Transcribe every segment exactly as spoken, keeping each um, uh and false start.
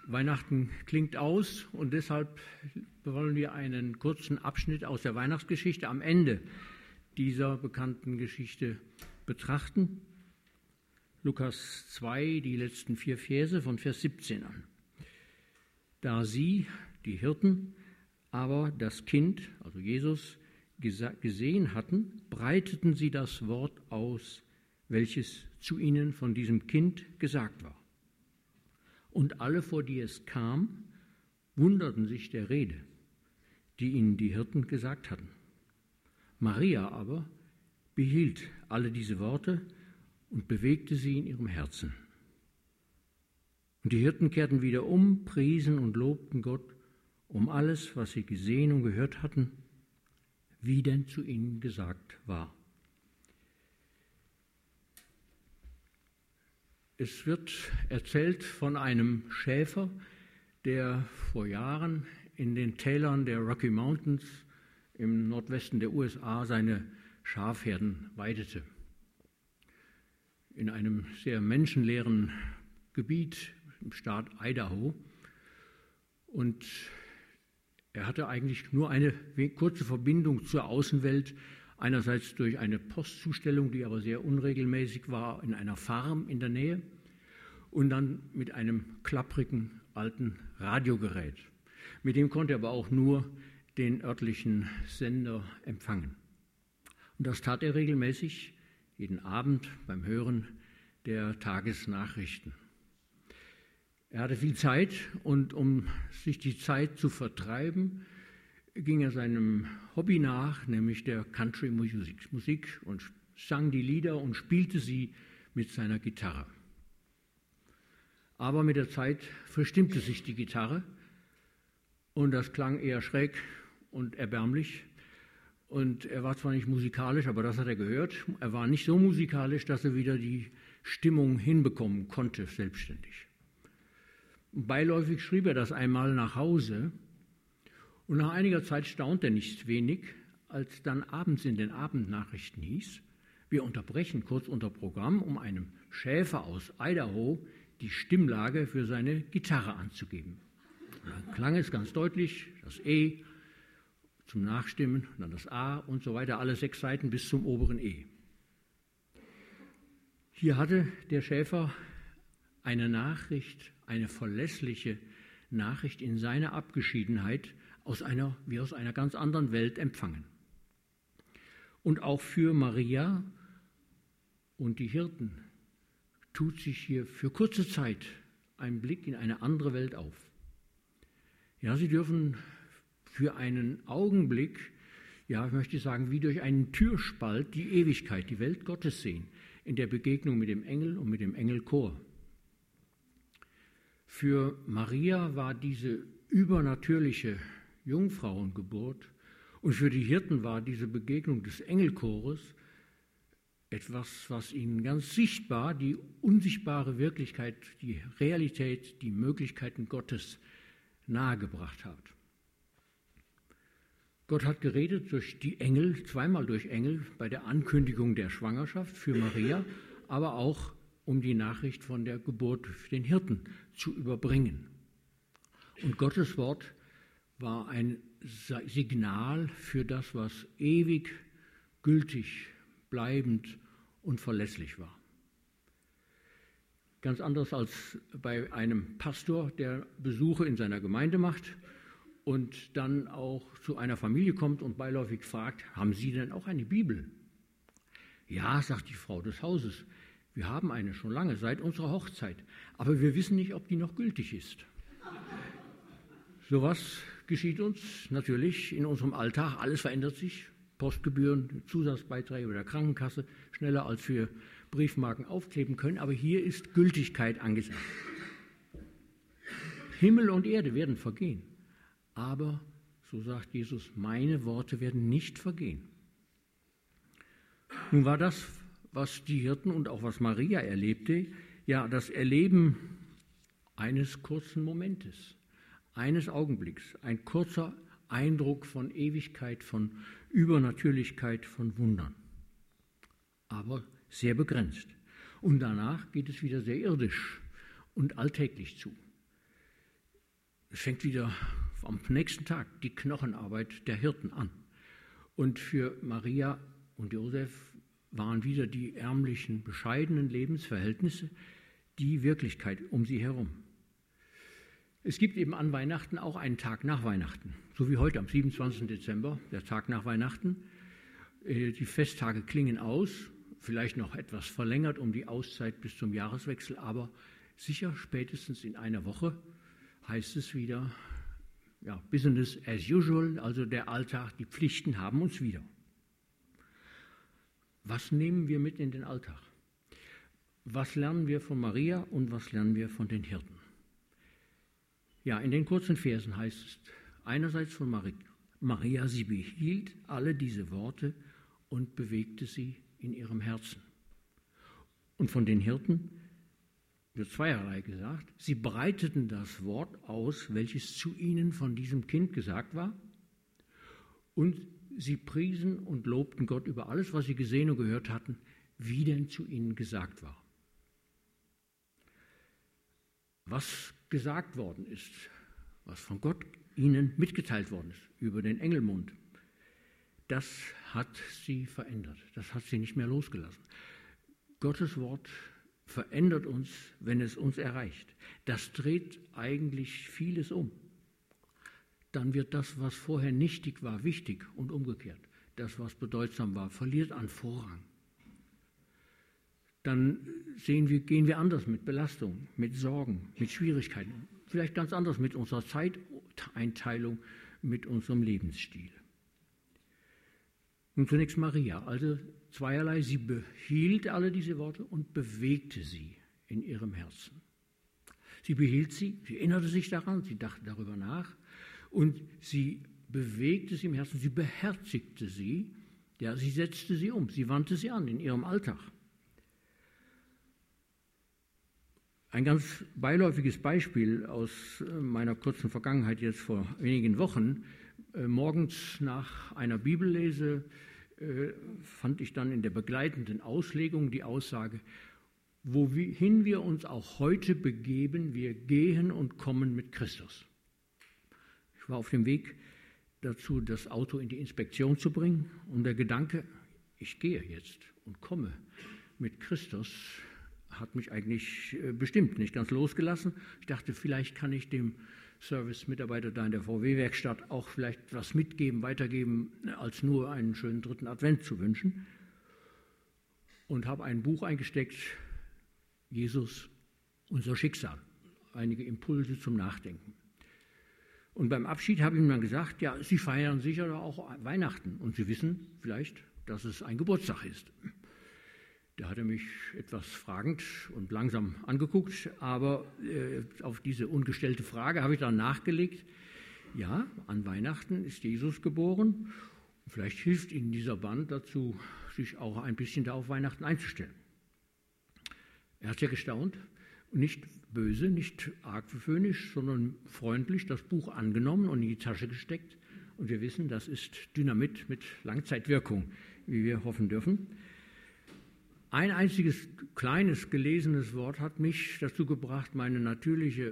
Weihnachten klingt aus und deshalb wollen wir einen kurzen Abschnitt aus der Weihnachtsgeschichte am Ende dieser bekannten Geschichte betrachten. Lukas zwei, die letzten vier Verse von Vers siebzehn an. Da sie, die Hirten, aber das Kind, also Jesus, gesehen hatten, breiteten sie das Wort aus, welches zu ihnen von diesem Kind gesagt war. Und alle, vor die es kam, wunderten sich der Rede, die ihnen die Hirten gesagt hatten. Maria aber behielt alle diese Worte und bewegte sie in ihrem Herzen. Und die Hirten kehrten wieder um, priesen und lobten Gott um alles, was sie gesehen und gehört hatten, wie denn zu ihnen gesagt war. Es wird erzählt von einem Schäfer, der vor Jahren in den Tälern der Rocky Mountains im Nordwesten der U S A seine Schafherden weidete. In einem sehr menschenleeren Gebiet im Staat Idaho. Und er hatte eigentlich nur eine kurze Verbindung zur Außenwelt, einerseits durch eine Postzustellung, die aber sehr unregelmäßig war, in einer Farm in der Nähe, und dann mit einem klapprigen alten Radiogerät. Mit dem konnte er aber auch nur den örtlichen Sender empfangen. Und das tat er regelmäßig, jeden Abend beim Hören der Tagesnachrichten. Er hatte viel Zeit und um sich die Zeit zu vertreiben, ging er seinem Hobby nach, nämlich der Country Musik, Musik und sang die Lieder und spielte sie mit seiner Gitarre. Aber mit der Zeit verstimmte sich die Gitarre und das klang eher schräg und erbärmlich. Und er war zwar nicht musikalisch, aber das hat er gehört. Er war nicht so musikalisch, dass er wieder die Stimmung hinbekommen konnte, selbstständig. Beiläufig schrieb er das einmal nach Hause und nach einiger Zeit staunte er nicht wenig, als dann abends in den Abendnachrichten hieß, wir unterbrechen kurz unser Programm, um einem Schäfer aus Idaho die Stimmlage für seine Gitarre anzugeben. Und dann klang es ganz deutlich, das E zum Nachstimmen, dann das A und so weiter, alle sechs Seiten bis zum oberen E. Hier hatte der Schäfer eine Nachricht, eine verlässliche Nachricht in seiner Abgeschiedenheit aus einer, wie aus einer ganz anderen Welt empfangen. Und auch für Maria und die Hirten tut sich hier für kurze Zeit ein Blick in eine andere Welt auf. Ja, sie dürfen für einen Augenblick, ja, ich möchte sagen, wie durch einen Türspalt die Ewigkeit, die Welt Gottes sehen, in der Begegnung mit dem Engel und mit dem Engelchor. Für Maria war diese übernatürliche Jungfrauengeburt und für die Hirten war diese Begegnung des Engelchores etwas, was ihnen ganz sichtbar die unsichtbare Wirklichkeit, die Realität, die Möglichkeiten Gottes nahegebracht hat. Gott hat geredet durch die Engel, zweimal durch Engel, bei der Ankündigung der Schwangerschaft für Maria, aber auch um die Nachricht von der Geburt für den Hirten zu überbringen. Und Gottes Wort war ein Signal für das, was ewig, gültig, bleibend und verlässlich war. Ganz anders als bei einem Pastor, der Besuche in seiner Gemeinde macht und dann auch zu einer Familie kommt und beiläufig fragt, haben Sie denn auch eine Bibel? Ja, sagt die Frau des Hauses, wir haben eine schon lange, seit unserer Hochzeit, aber wir wissen nicht, ob die noch gültig ist. Sowas geschieht uns natürlich in unserem Alltag, alles verändert sich. Postgebühren, Zusatzbeiträge oder Krankenkasse schneller als wir Briefmarken aufkleben können, aber hier ist Gültigkeit angesagt. Himmel und Erde werden vergehen, aber, so sagt Jesus, meine Worte werden nicht vergehen. Nun war das, was die Hirten und auch was Maria erlebte, ja das Erleben eines kurzen Momentes, eines Augenblicks, ein kurzer Eindruck von Ewigkeit, von Übernatürlichkeit, von Wundern. Aber sehr begrenzt. Und danach geht es wieder sehr irdisch und alltäglich zu. Es fängt wieder am nächsten Tag die Knochenarbeit der Hirten an. Und für Maria und Josef waren wieder die ärmlichen, bescheidenen Lebensverhältnisse die Wirklichkeit um sie herum. Es gibt eben an Weihnachten auch einen Tag nach Weihnachten, so wie heute am siebenundzwanzigsten Dezember, der Tag nach Weihnachten. Die Festtage klingen aus, vielleicht noch etwas verlängert um die Auszeit bis zum Jahreswechsel, aber sicher spätestens in einer Woche heißt es wieder, ja, Business as usual, also der Alltag, die Pflichten haben uns wieder. Was nehmen wir mit in den Alltag? Was lernen wir von Maria und was lernen wir von den Hirten? Ja, in den kurzen Versen heißt es einerseits von Maria, sie behielt alle diese Worte und bewegte sie in ihrem Herzen. Und von den Hirten wird zweierlei gesagt. Sie breiteten das Wort aus, welches zu ihnen von diesem Kind gesagt war, und sie priesen und lobten Gott über alles, was sie gesehen und gehört hatten, wie denn zu ihnen gesagt war. Was gesagt worden ist, was von Gott ihnen mitgeteilt worden ist, über den Engelmund, das hat sie verändert, das hat sie nicht mehr losgelassen. Gottes Wort verändert uns, wenn es uns erreicht. Das dreht eigentlich vieles um. Dann wird das, was vorher nichtig war, wichtig und umgekehrt. Das, was bedeutsam war, verliert an Vorrang. Dann sehen wir, gehen wir anders mit Belastungen, mit Sorgen, mit Schwierigkeiten, vielleicht ganz anders mit unserer Zeiteinteilung, mit unserem Lebensstil. Nun zunächst Maria, also zweierlei, sie behielt alle diese Worte und bewegte sie in ihrem Herzen. Sie behielt sie, sie erinnerte sich daran, sie dachte darüber nach und sie bewegte sie im Herzen, sie beherzigte sie, ja, sie setzte sie um, sie wandte sie an in ihrem Alltag. Ein ganz beiläufiges Beispiel aus meiner kurzen Vergangenheit jetzt vor wenigen Wochen. Morgens nach einer Bibellese fand ich dann in der begleitenden Auslegung die Aussage, wohin wir uns auch heute begeben, wir gehen und kommen mit Christus. Ich war auf dem Weg dazu, das Auto in die Inspektion zu bringen, und der Gedanke, ich gehe jetzt und komme mit Christus, hat mich eigentlich bestimmt nicht ganz losgelassen. Ich dachte, vielleicht kann ich dem Service-Mitarbeiter da in der V W-Werkstatt auch vielleicht was mitgeben, weitergeben, als nur einen schönen dritten Advent zu wünschen. Und habe ein Buch eingesteckt, Jesus, unser Schicksal. Einige Impulse zum Nachdenken. Und beim Abschied habe ich ihm dann gesagt, ja, Sie feiern sicher auch Weihnachten und Sie wissen vielleicht, dass es ein Geburtstag ist. Da hat er mich etwas fragend und langsam angeguckt, aber äh, auf diese ungestellte Frage habe ich dann nachgelegt, ja, an Weihnachten ist Jesus geboren. Vielleicht hilft Ihnen dieser Band dazu, sich auch ein bisschen da auf Weihnachten einzustellen. Er hat ja gestaunt, nicht böse, nicht argwöhnisch, sondern freundlich das Buch angenommen und in die Tasche gesteckt. Und wir wissen, das ist Dynamit mit Langzeitwirkung, wie wir hoffen dürfen. Ein einziges kleines gelesenes Wort hat mich dazu gebracht, meine natürliche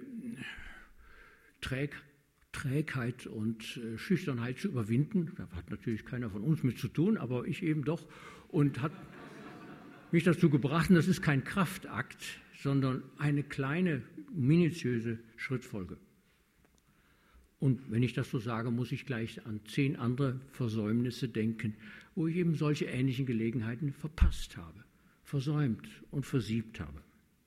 Träg, Trägheit und äh, Schüchternheit zu überwinden. Da hat natürlich keiner von uns mit zu tun, aber ich eben doch. Und hat mich dazu gebracht, und das ist kein Kraftakt, sondern eine kleine, minutiöse Schrittfolge. Und wenn ich das so sage, muss ich gleich an zehn andere Versäumnisse denken, wo ich eben solche ähnlichen Gelegenheiten verpasst habe, versäumt und versiebt habe.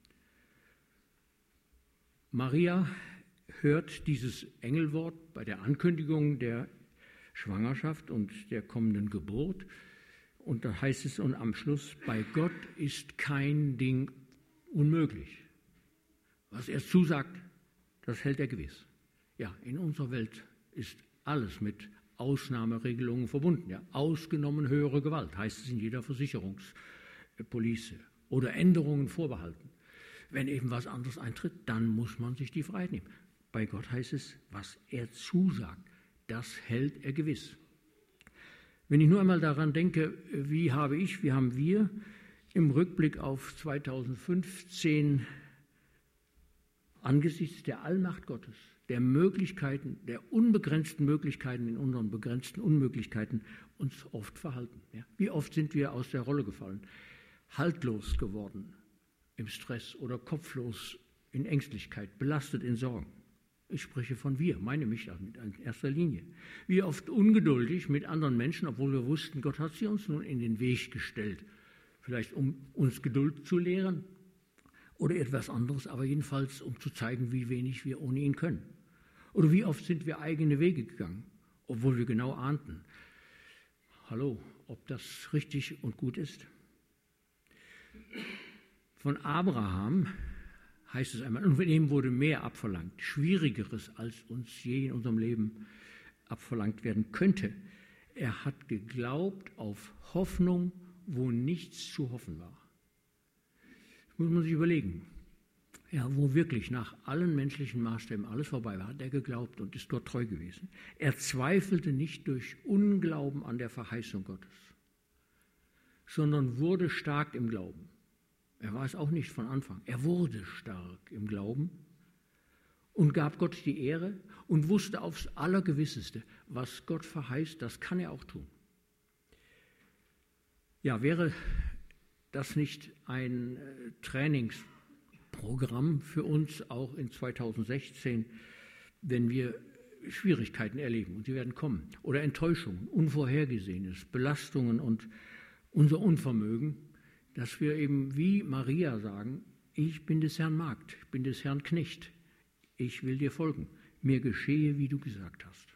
Maria hört dieses Engelwort bei der Ankündigung der Schwangerschaft und der kommenden Geburt. Und da heißt es und am Schluss, bei Gott ist kein Ding unmöglich. Was er zusagt, das hält er gewiss. Ja, in unserer Welt ist alles mit Ausnahmeregelungen verbunden. Ja, ausgenommen höhere Gewalt, heißt es in jeder Versicherungspolice. Oder Änderungen vorbehalten. Wenn eben was anderes eintritt, dann muss man sich die Freiheit nehmen. Bei Gott heißt es, was er zusagt, das hält er gewiss. Wenn ich nur einmal daran denke, wie habe ich, wie haben wir im Rückblick auf zweitausendfünfzehn angesichts der Allmacht Gottes, der Möglichkeiten, der unbegrenzten Möglichkeiten in unseren begrenzten Unmöglichkeiten uns oft verhalten. Ja? Wie oft sind wir aus der Rolle gefallen, haltlos geworden im Stress oder kopflos in Ängstlichkeit, belastet in Sorgen. Ich spreche von wir, meine mich in erster Linie. Wie oft ungeduldig mit anderen Menschen, obwohl wir wussten, Gott hat sie uns nun in den Weg gestellt. Vielleicht um uns Geduld zu lehren oder etwas anderes, aber jedenfalls um zu zeigen, wie wenig wir ohne ihn können. Oder wie oft sind wir eigene Wege gegangen, obwohl wir genau ahnten, hallo, ob das richtig und gut ist. Von Abraham heißt es einmal, und von ihm wurde mehr abverlangt, Schwierigeres, als uns je in unserem Leben abverlangt werden könnte. Er hat geglaubt auf Hoffnung, wo nichts zu hoffen war. Das muss man sich überlegen. Ja, wo wirklich nach allen menschlichen Maßstäben alles vorbei war, hat er geglaubt und ist Gott treu gewesen. Er zweifelte nicht durch Unglauben an der Verheißung Gottes, sondern wurde stark im Glauben. Er war es auch nicht von Anfang. Er wurde stark im Glauben und gab Gott die Ehre und wusste aufs Allergewisseste, was Gott verheißt, das kann er auch tun. Ja, wäre das nicht ein Trainingsprogramm für uns auch in zweitausendsechzehn, wenn wir Schwierigkeiten erleben und sie werden kommen oder Enttäuschungen, Unvorhergesehenes, Belastungen und unser Unvermögen, dass wir eben wie Maria sagen, ich bin des Herrn Magd, ich bin des Herrn Knecht, ich will dir folgen, mir geschehe, wie du gesagt hast.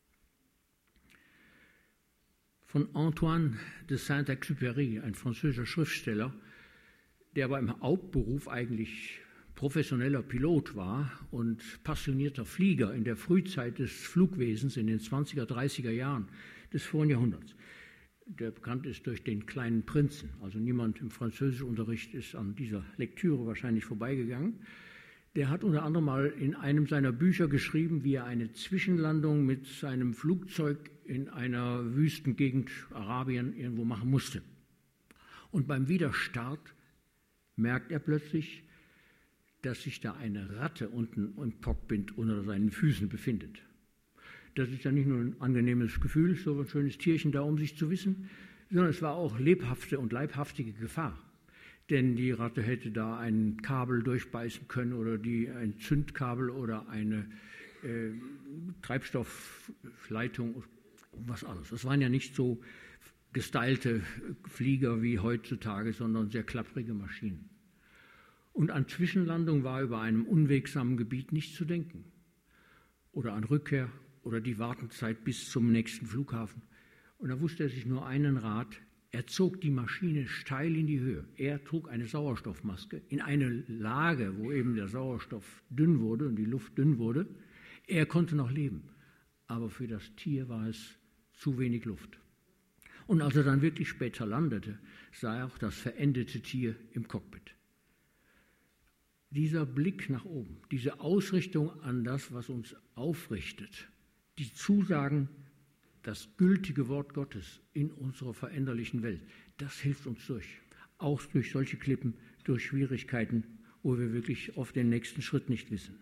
Von Antoine de Saint-Exupéry, ein französischer Schriftsteller, der beim Hauptberuf eigentlich professioneller Pilot war und passionierter Flieger in der Frühzeit des Flugwesens in den zwanziger, dreißiger Jahren des vorigen Jahrhunderts. Der bekannt ist durch den kleinen Prinzen. Also niemand im Französischunterricht ist an dieser Lektüre wahrscheinlich vorbeigegangen. Der hat unter anderem mal in einem seiner Bücher geschrieben, wie er eine Zwischenlandung mit seinem Flugzeug in einer Wüstengegend Arabien irgendwo machen musste. Und beim Wiederstart merkt er plötzlich, dass sich da eine Ratte unten im Cockpit unter seinen Füßen befindet. Das ist ja nicht nur ein angenehmes Gefühl, so ein schönes Tierchen da um sich zu wissen, sondern es war auch lebhafte und leibhaftige Gefahr. Denn die Ratte hätte da ein Kabel durchbeißen können oder die, ein Zündkabel oder eine äh, Treibstoffleitung, was alles. Das waren ja nicht so gestylte Flieger wie heutzutage, sondern sehr klapprige Maschinen. Und an Zwischenlandung war über einem unwegsamen Gebiet nicht zu denken. Oder an Rückkehr oder die Wartezeit bis zum nächsten Flughafen. Und da wusste er sich nur einen Rat. Er zog die Maschine steil in die Höhe. Er trug eine Sauerstoffmaske in eine Lage, wo eben der Sauerstoff dünn wurde und die Luft dünn wurde. Er konnte noch leben, aber für das Tier war es zu wenig Luft. Und als er dann wirklich später landete, sah er auch das verendete Tier im Cockpit. Dieser Blick nach oben, diese Ausrichtung an das, was uns aufrichtet, die Zusagen, das gültige Wort Gottes in unserer veränderlichen Welt, das hilft uns durch. Auch durch solche Klippen, durch Schwierigkeiten, wo wir wirklich oft den nächsten Schritt nicht wissen.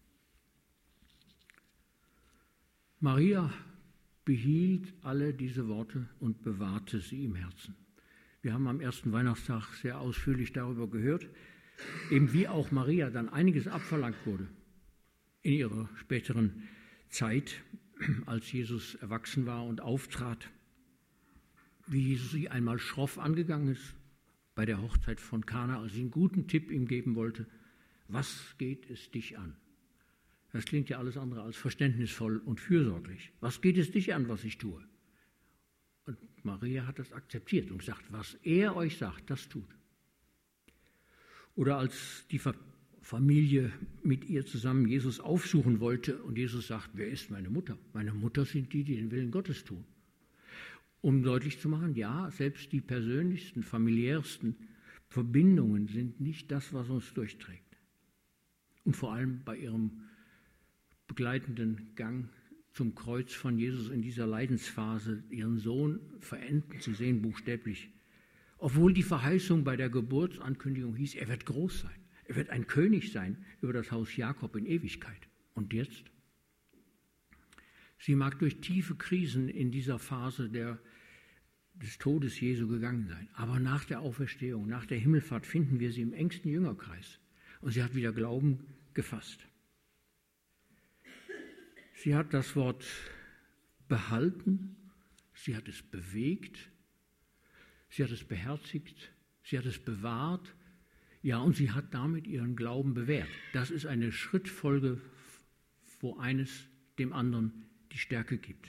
Maria behielt alle diese Worte und bewahrte sie im Herzen. Wir haben am ersten Weihnachtstag sehr ausführlich darüber gehört, eben wie auch Maria dann einiges abverlangt wurde in ihrer späteren Zeit, als Jesus erwachsen war und auftrat, wie Jesus sie einmal schroff angegangen ist bei der Hochzeit von Kana, als sie einen guten Tipp ihm geben wollte. Was geht es dich an? Das klingt ja alles andere als verständnisvoll und fürsorglich. Was geht es dich an, was ich tue? Und Maria hat das akzeptiert und gesagt, was er euch sagt, das tut. Oder als die Familie mit ihr zusammen Jesus aufsuchen wollte und Jesus sagt, wer ist meine Mutter? Meine Mutter sind die, die den Willen Gottes tun. Um deutlich zu machen, ja, selbst die persönlichsten, familiärsten Verbindungen sind nicht das, was uns durchträgt. Und vor allem bei ihrem begleitenden Gang zum Kreuz von Jesus in dieser Leidensphase, ihren Sohn verenden zu sehen, buchstäblich. Obwohl die Verheißung bei der Geburtsankündigung hieß, er wird groß sein. Er wird ein König sein über das Haus Jakob in Ewigkeit. Und jetzt? Sie mag durch tiefe Krisen in dieser Phase der, des Todes Jesu gegangen sein. Aber nach der Auferstehung, nach der Himmelfahrt finden wir sie im engsten Jüngerkreis. Und sie hat wieder Glauben gefasst. Sie hat das Wort behalten, sie hat es bewegt, sie hat es beherzigt, sie hat es bewahrt, ja, und sie hat damit ihren Glauben bewährt. Das ist eine Schrittfolge, wo eines dem anderen die Stärke gibt.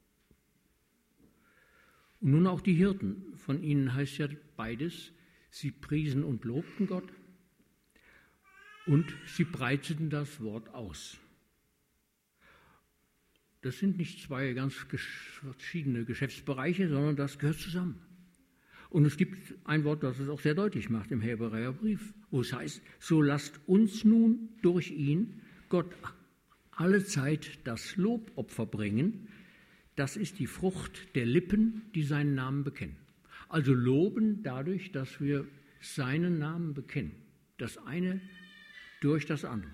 Und nun auch die Hirten, von ihnen heißt ja beides, sie priesen und lobten Gott und sie breiteten das Wort aus. Das sind nicht zwei ganz verschiedene Geschäftsbereiche, sondern das gehört zusammen. Und es gibt ein Wort, das es auch sehr deutlich macht im Hebräerbrief, wo es heißt, so lasst uns nun durch ihn Gott alle Zeit das Lobopfer bringen. Das ist die Frucht der Lippen, die seinen Namen bekennen. Also loben dadurch, dass wir seinen Namen bekennen. Das eine durch das andere.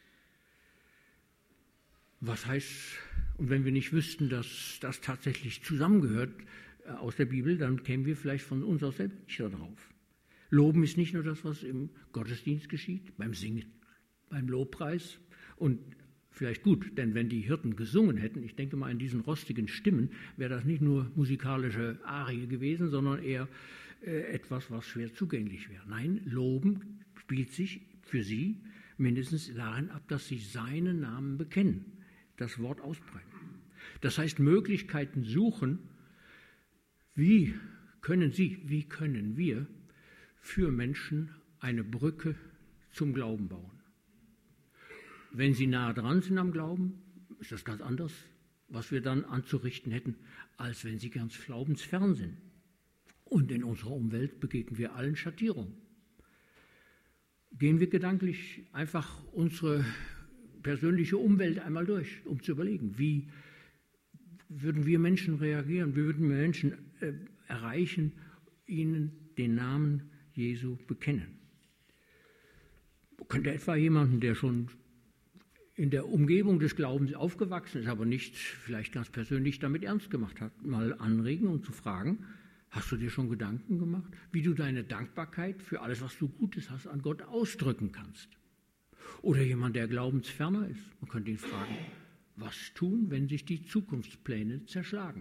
Was heißt, und wenn wir nicht wüssten, dass das tatsächlich zusammengehört äh, aus der Bibel, dann kämen wir vielleicht von uns aus selbst nicht darauf. Loben ist nicht nur das, was im Gottesdienst geschieht, beim Singen, beim Lobpreis und vielleicht gut, denn wenn die Hirten gesungen hätten, ich denke mal in diesen rostigen Stimmen, wäre das nicht nur musikalische Arie gewesen, sondern eher äh, etwas, was schwer zugänglich wäre. Nein, Loben spielt sich für sie mindestens darin ab, dass sie seinen Namen bekennen, das Wort ausbreiten. Das heißt, Möglichkeiten suchen, wie können sie, wie können wir für Menschen eine Brücke zum Glauben bauen. Wenn sie nahe dran sind am Glauben, ist das ganz anders, was wir dann anzurichten hätten, als wenn sie ganz glaubensfern sind. Und in unserer Umwelt begegnen wir allen Schattierungen. Gehen wir gedanklich einfach unsere persönliche Umwelt einmal durch, um zu überlegen, wie würden wir Menschen reagieren, wie würden wir Menschen äh, erreichen, ihnen den Namen Jesu bekennen. Könnte etwa jemanden, der schon in der Umgebung des Glaubens aufgewachsen ist, aber nicht vielleicht ganz persönlich damit ernst gemacht hat, mal anregen und zu fragen, hast du dir schon Gedanken gemacht, wie du deine Dankbarkeit für alles, was du Gutes hast, an Gott ausdrücken kannst? Oder jemand, der glaubensferner ist, man könnte ihn fragen, was tun, wenn sich die Zukunftspläne zerschlagen?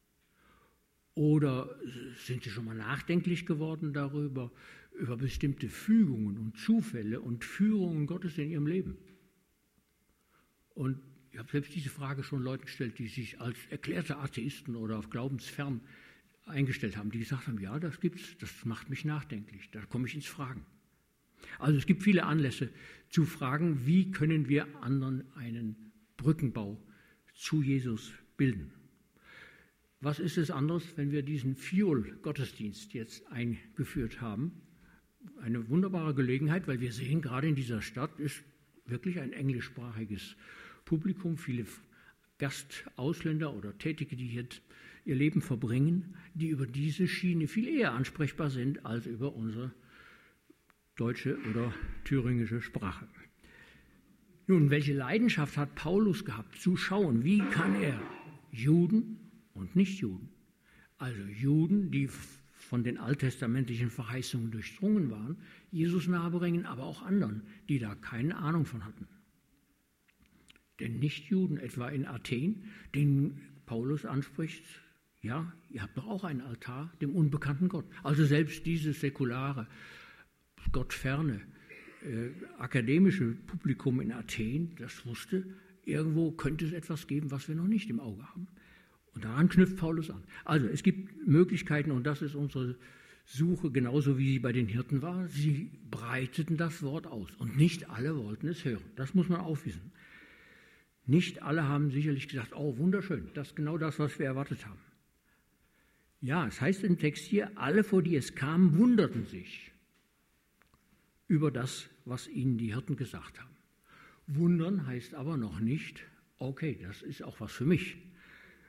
Oder sind Sie schon mal nachdenklich geworden darüber, über bestimmte Fügungen und Zufälle und Führungen Gottes in Ihrem Leben? Und ich habe selbst diese Frage schon Leuten gestellt, die sich als erklärte Atheisten oder auf glaubensfern eingestellt haben, die gesagt haben, ja, das gibt's, das macht mich nachdenklich, da komme ich ins Fragen. Also es gibt viele Anlässe zu fragen, wie können wir anderen einen Brückenbau zu Jesus bilden. Was ist es anderes, wenn wir diesen Fiol-Gottesdienst jetzt eingeführt haben? Eine wunderbare Gelegenheit, weil wir sehen, gerade in dieser Stadt ist wirklich ein englischsprachiges Publikum, viele Gastausländer oder Tätige, die jetzt ihr Leben verbringen, die über diese Schiene viel eher ansprechbar sind als über unsere deutsche oder thüringische Sprache. Nun, welche Leidenschaft hat Paulus gehabt, zu schauen, wie kann er Juden und Nichtjuden, also Juden, die von den alttestamentlichen Verheißungen durchdrungen waren, Jesus nahebringen, aber auch anderen, die da keine Ahnung von hatten. Denn Nichtjuden, etwa in Athen, den Paulus anspricht, ja, ihr habt doch auch einen Altar dem unbekannten Gott. Also selbst dieses säkulare, gottferne, äh, akademische Publikum in Athen, das wusste, irgendwo könnte es etwas geben, was wir noch nicht im Auge haben. Und daran knüpft Paulus an. Also es gibt Möglichkeiten, und das ist unsere Suche, genauso wie sie bei den Hirten war. Sie breiteten das Wort aus und nicht alle wollten es hören. Das muss man auch wissen. Nicht alle haben sicherlich gesagt, oh wunderschön, das ist genau das, was wir erwartet haben. Ja, es heißt im Text hier, alle, vor die es kam, wunderten sich über das, was ihnen die Hirten gesagt haben. Wundern heißt aber noch nicht, okay, das ist auch was für mich.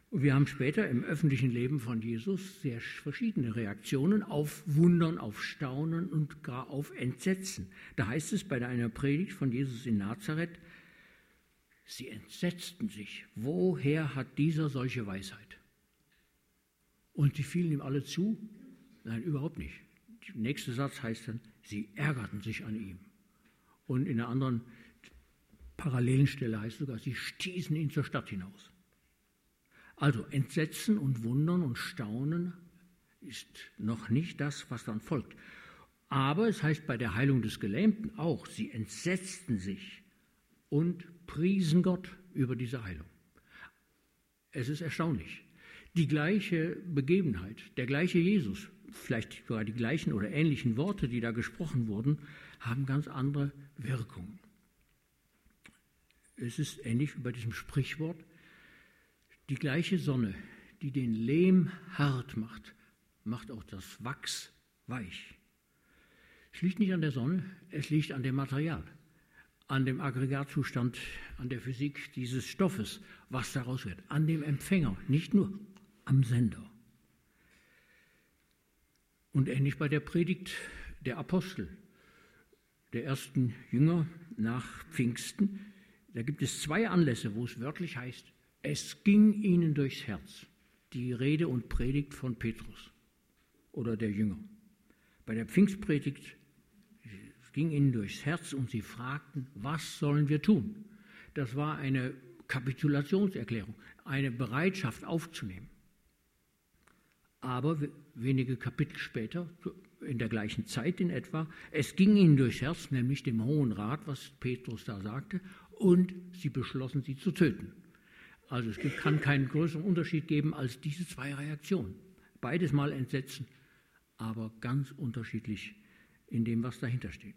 Und wir haben später im öffentlichen Leben von Jesus sehr verschiedene Reaktionen auf Wundern, auf Staunen und gar auf Entsetzen. Da heißt es bei einer Predigt von Jesus in Nazareth, sie entsetzten sich. Woher hat dieser solche Weisheit? Und die fielen ihm alle zu? Nein, überhaupt nicht. Der nächste Satz heißt dann, sie ärgerten sich an ihm. Und in einer anderen parallelen Stelle heißt es sogar, sie stießen ihn zur Stadt hinaus. Also Entsetzen und Wundern und Staunen ist noch nicht das, was dann folgt. Aber es heißt bei der Heilung des Gelähmten auch, sie entsetzten sich und priesen Gott über diese Heilung. Es ist erstaunlich. Die gleiche Begebenheit, der gleiche Jesus, vielleicht sogar die gleichen oder ähnlichen Worte, die da gesprochen wurden, haben ganz andere Wirkungen. Es ist ähnlich wie bei diesem Sprichwort, die gleiche Sonne, die den Lehm hart macht, macht auch das Wachs weich. Es liegt nicht an der Sonne, es liegt an dem Material, an dem Aggregatzustand, an der Physik dieses Stoffes, was daraus wird, an dem Empfänger, nicht nur am Sender. Und ähnlich bei der Predigt der Apostel, der ersten Jünger nach Pfingsten, da gibt es zwei Anlässe, wo es wörtlich heißt, es ging ihnen durchs Herz, die Rede und Predigt von Petrus oder der Jünger. Bei der Pfingstpredigt, es ging ihnen durchs Herz und sie fragten, was sollen wir tun? Das war eine Kapitulationserklärung, eine Bereitschaft aufzunehmen. Aber wenige Kapitel später, in der gleichen Zeit in etwa, es ging ihnen durchs Herz, nämlich dem Hohen Rat, was Petrus da sagte, und sie beschlossen, sie zu töten. Also es kann keinen größeren Unterschied geben als diese zwei Reaktionen. Beides mal Entsetzen, aber ganz unterschiedlich in dem, was dahinter steht.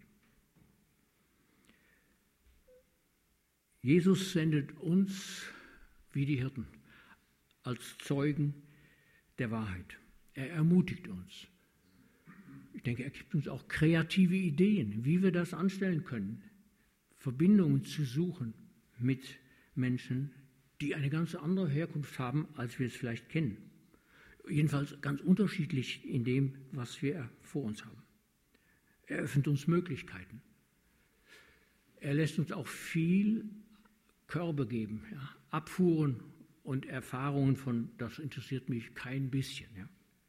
Jesus sendet uns wie die Hirten als Zeugen der Wahrheit. Er ermutigt uns. Ich denke, er gibt uns auch kreative Ideen, wie wir das anstellen können, Verbindungen zu suchen mit Menschen, die eine ganz andere Herkunft haben, als wir es vielleicht kennen. Jedenfalls ganz unterschiedlich in dem, was wir vor uns haben. Er öffnet uns Möglichkeiten. Er lässt uns auch viel Körbe geben, ja, Abfuhren und Erfahrungen von, das interessiert mich kein bisschen. Ja.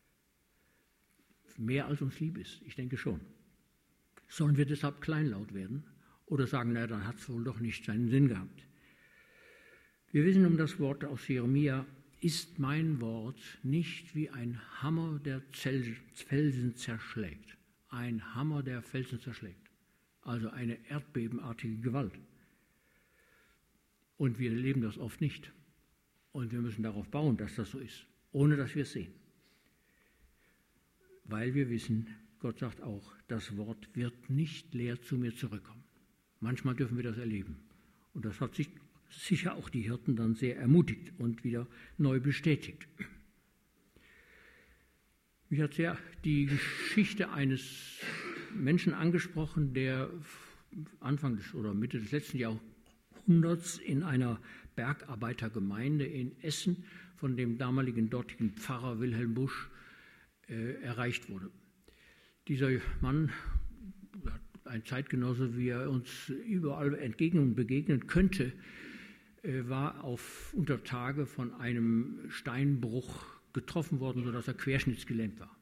Mehr als uns lieb ist, ich denke schon. Sollen wir deshalb kleinlaut werden oder sagen, naja, dann hat es wohl doch nicht seinen Sinn gehabt. Wir wissen um das Wort aus Jeremia, ist mein Wort nicht wie ein Hammer, der Felsen zerschlägt. Ein Hammer, der Felsen zerschlägt. Also eine erdbebenartige Gewalt. Und wir erleben das oft nicht. Und wir müssen darauf bauen, dass das so ist, ohne dass wir es sehen. Weil wir wissen, Gott sagt auch, das Wort wird nicht leer zu mir zurückkommen. Manchmal dürfen wir das erleben. Und das hat sich sicher auch die Hirten dann sehr ermutigt und wieder neu bestätigt. Mich hat sehr die Geschichte eines Menschen angesprochen, der Anfang des oder Mitte des letzten Jahrhunderts in einer Bergarbeitergemeinde in Essen von dem damaligen dortigen Pfarrer Wilhelm Busch äh, erreicht wurde. Dieser Mann, ein Zeitgenosse, wie er uns überall entgegnen und begegnen könnte, äh, war auf unter Tage von einem Steinbruch getroffen worden, sodass er querschnittsgelähmt war.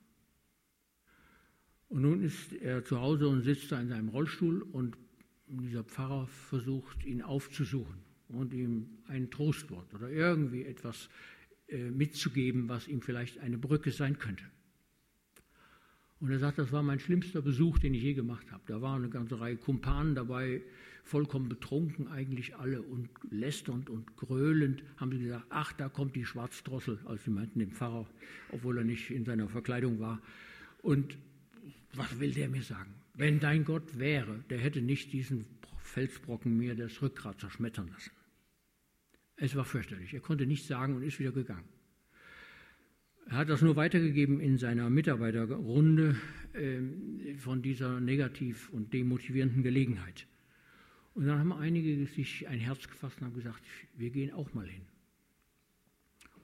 Und nun ist er zu Hause und sitzt da in seinem Rollstuhl und dieser Pfarrer versucht, ihn aufzusuchen und ihm ein Trostwort oder irgendwie etwas äh, mitzugeben, was ihm vielleicht eine Brücke sein könnte. Und er sagt, das war mein schlimmster Besuch, den ich je gemacht habe. Da war eine ganze Reihe Kumpanen dabei, vollkommen betrunken eigentlich alle und lästernd und gröhlend haben sie gesagt, ach, da kommt die Schwarzdrossel, also sie meinten den Pfarrer, obwohl er nicht in seiner Verkleidung war. Und was will der mir sagen? Wenn dein Gott wäre, der hätte nicht diesen Felsbrocken mir das Rückgrat zerschmettern lassen. Es war fürchterlich. Er konnte nichts sagen und ist wieder gegangen. Er hat das nur weitergegeben in seiner Mitarbeiterrunde äh, von dieser negativ und demotivierenden Gelegenheit. Und dann haben einige sich ein Herz gefasst und haben gesagt, wir gehen auch mal hin.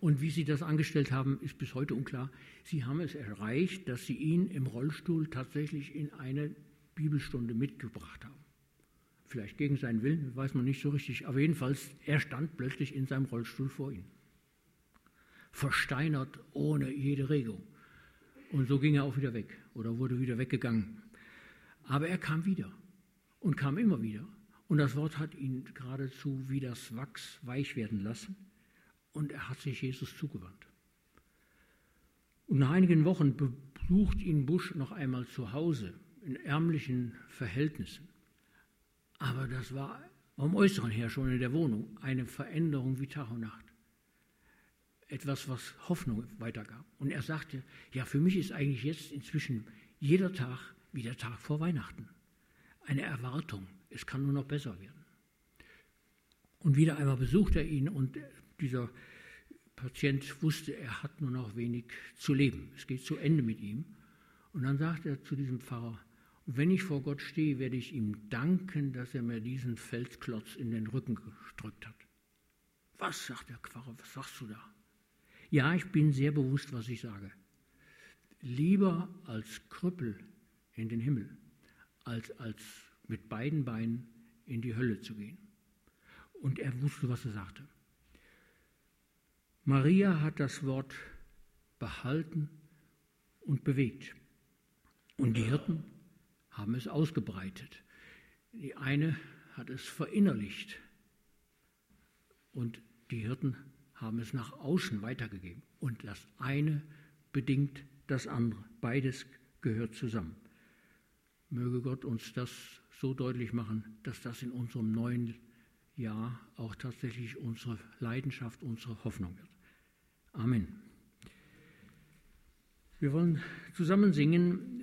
Und wie sie das angestellt haben, ist bis heute unklar. Sie haben es erreicht, dass sie ihn im Rollstuhl tatsächlich in eine Bibelstunde mitgebracht haben. Vielleicht gegen seinen Willen, weiß man nicht so richtig. Aber jedenfalls, er stand plötzlich in seinem Rollstuhl vor ihnen. Versteinert, ohne jede Regung. Und so ging er auch wieder weg oder wurde wieder weggegangen. Aber er kam wieder und kam immer wieder. Und das Wort hat ihn geradezu wie das Wachs weich werden lassen. Und er hat sich Jesus zugewandt. Und nach einigen Wochen besucht ihn Busch noch einmal zu Hause, in ärmlichen Verhältnissen. Aber das war vom Äußeren her schon in der Wohnung eine Veränderung wie Tag und Nacht. Etwas, was Hoffnung weitergab. Und er sagte, ja, für mich ist eigentlich jetzt inzwischen jeder Tag wie der Tag vor Weihnachten. Eine Erwartung, es kann nur noch besser werden. Und wieder einmal besucht er ihn und dieser Patient wusste, er hat nur noch wenig zu leben. Es geht zu Ende mit ihm. Und dann sagt er zu diesem Pfarrer, wenn ich vor Gott stehe, werde ich ihm danken, dass er mir diesen Felsklotz in den Rücken gedrückt hat. Was, sagt der Pfarrer, was sagst du da? Ja, ich bin sehr bewusst, was ich sage. Lieber als Krüppel in den Himmel, als, als mit beiden Beinen in die Hölle zu gehen. Und er wusste, was er sagte. Maria hat das Wort behalten und bewegt. Und die Hirten haben es ausgebreitet. Die eine hat es verinnerlicht und die Hirten haben es nach außen weitergegeben. Und das eine bedingt das andere. Beides gehört zusammen. Möge Gott uns das so deutlich machen, dass das in unserem neuen Jahr auch tatsächlich unsere Leidenschaft, unsere Hoffnung wird. Amen. Wir wollen zusammen singen